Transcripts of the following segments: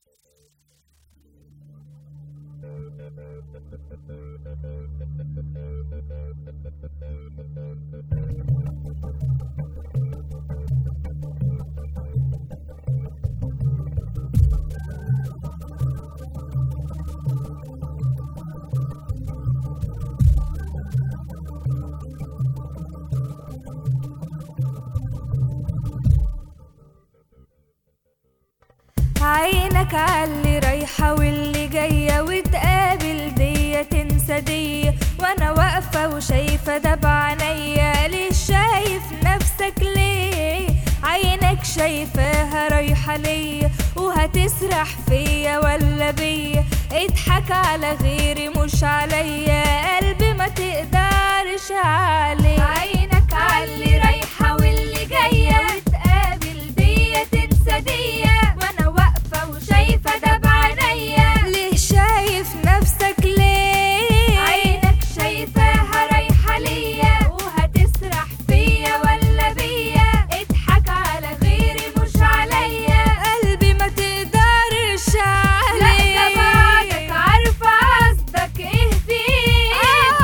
عينك عاللي رايحة واللي جاية، وتقابل دية تنسى دية، وانا واقفة وشايفة ده بعينيا. ليه شايف نفسك ليه؟ عينك شايفاها رايحة ليا، وهتسرح فيا ولا بيا؟ اضحك على غيري مش عليا، قلبي ما تقدرش عليه. عينك عاللي رايحة واللي جاية، وتقابل دية تنسى دية، وانا واقفة وشايفة ده بعينيا. ليه شايف نفسك ليه؟ عينك شايفاها رايحة ليا، وهتسرح فيا ولا بيا؟ اضحك على غيري مش عليا، قلبي ما تقدرش عليه. لا ده بعدك عارفة قصدك ايه فيه.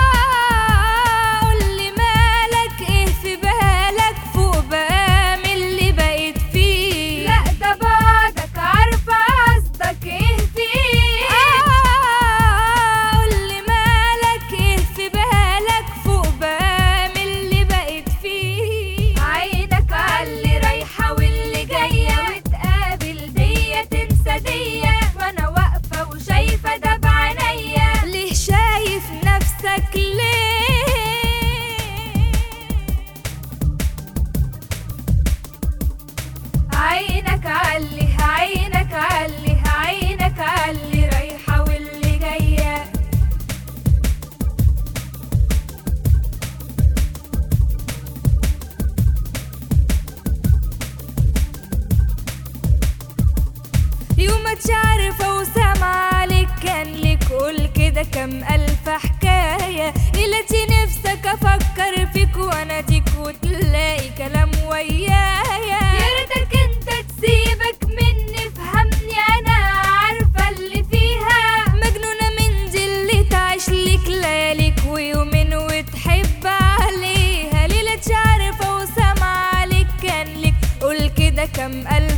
قولي مالك ايه في بالك، فوق بقى من اللي بقيت فيه. لا ده بعدك عارفة قصدك ايه فيه. قولي مالك ايه في بالك، فوق بقى من اللي بقيت فيه. عينك عاللي رايحة واللي جاية، وتقابل دية تنسى دية، وانا واقفة وشايفة ده بعينيا. ليه شايف نفسك ليه؟ عينك عاللي عينك عاللي عينك عاللي رايحة واللي جاية. يوم ما عارفة وسامعة عليك، كان لك قول كده كم ألف حكاية. إلتي نفسك أفكر فيك وأناديك، وتلاقي كلام ويايا. يا ريتك انت تسيبك مني، فهمني أنا عارفة اللي فيها. مجنونة من دي اللي تعيش ليك لياليك ويومين وتحب عليها. ليلة عارفة وسامعة عليك، كان لك قول كده كم ألف